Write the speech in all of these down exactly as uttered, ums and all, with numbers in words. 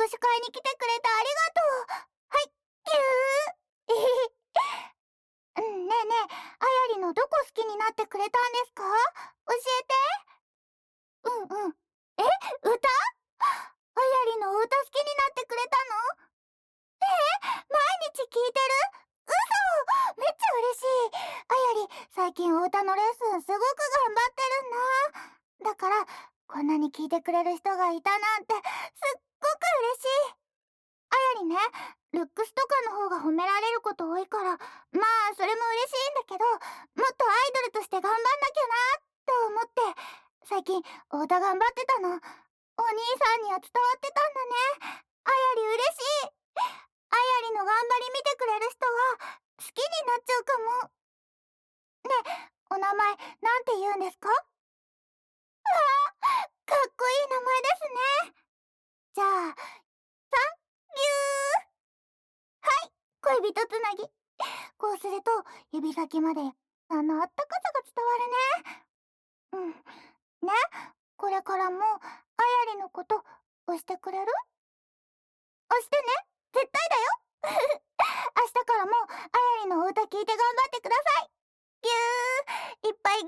握手会に来てくれてありがとう。はい、ぎゅー。うんねえねえ、あやりのどこ好きになってくれたんですか？教えて。うんうん。え、歌？あやりのお歌好きになってくれたの？えー、毎日聞いてる？嘘！めっちゃ嬉しい。あやり、最近お歌のレッスンすごく頑張ってるんだ。だから、こんなに聞いてくれる人がいたなんて、すっごく嬉しい。あやりね、ルックスとかの方が褒められること多いから、まあ、それも嬉しいんだけど、もっとアイドルとして頑張んなきゃな、と思って、最近、お歌頑張ってたの。お兄さんには伝わってたんだね。あやり嬉しい。あやりの頑張り見てくれる人は好きになっちゃうかも。ねえ、お名前なんて言うんですか？わあ、かっこいい名前ですね。じゃあ、サンキュー。はい、恋人つなぎ。こうすると指先まであのあったかさが伝わるね。うん。ね、これからもあやりのこと押してくれる？押してね。絶対だよ。明日からもあやりのお歌聞いて頑張ってください。ぎゅー、いっぱいぎゅ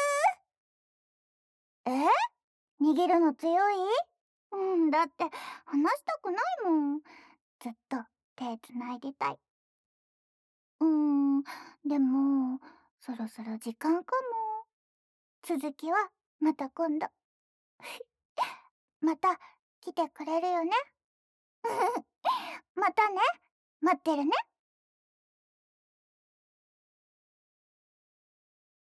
ー。え？逃げるの強い？うん、だって話したくないもん。ずっと手つないでたい。うーん、でもそろそろ時間かも。続きはまた今度。また来てくれるよね？またね。待ってるね。